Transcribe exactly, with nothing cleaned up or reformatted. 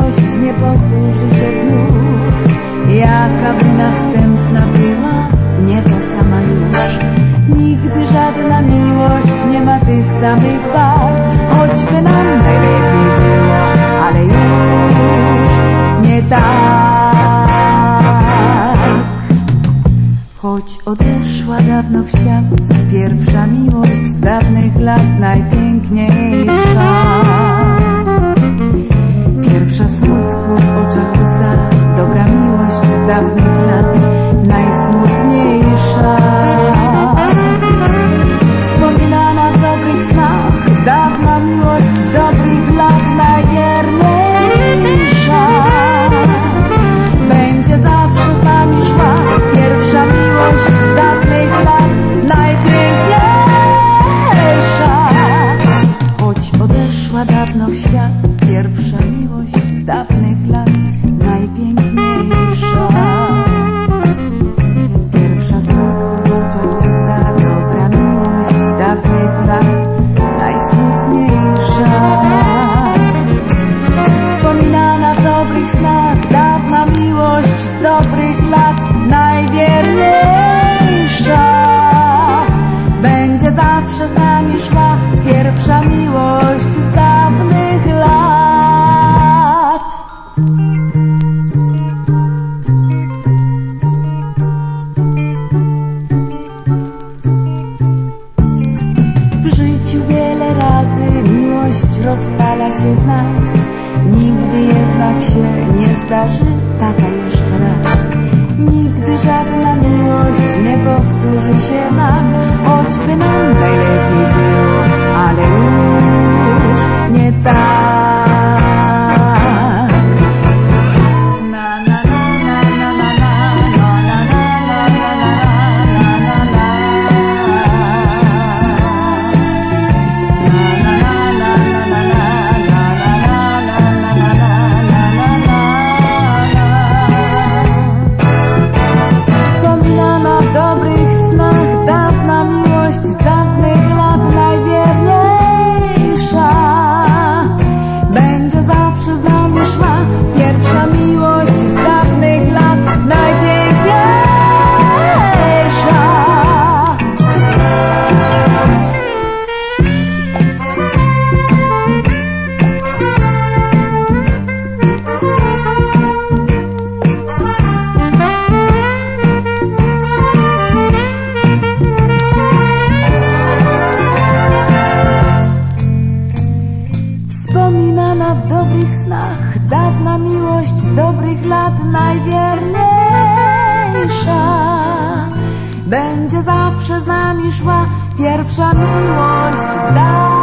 miłość nie powtórzy się znów. Jakaby następna była, nie ta sama już. Nigdy żadna miłość nie ma tych samych barw, choćby nam najlepiej było, ale już nie tak. Choć odeszła dawno w świat pierwsza miłość z dawnych lat, najpiękniejsza. Pierwsza smutku w oczach łza, dobra miłość z dawnych lat, najsmutniejsza. Wspominana w dobrych snach, dawna miłość z dobrych lat, najwierniejsza. Będzie zawsze z nami szła, pierwsza miłość z dawnych lat, najpiękniejsza. Choć odeszła dawno w świat pierwsza miłość z dawnych lat, najpiękniejsza. Pierwsza smutku w oczach łza, dobra miłość z dawnych lat, najsmutniejsza. Wspominana w dobrych snach, dawna miłość z dobrych lat, najwierniejsza. Będzie zawsze z nami szła, pierwsza miłość z dawnych lat. W życiu wiele razy miłość rozpala się w nas, nigdy jednak się nie zdarzy taka jeszcze raz. Nigdy żadna miłość nie powtórzy się nam, choćby nam najlepiej było, ale już nie tak. Na na na na na na na na na Wspominana w dobrych snach, dawna miłość z dobrych lat, najwierniejsza. Będzie zawsze z nami szła, pierwsza miłość z dawnych lat.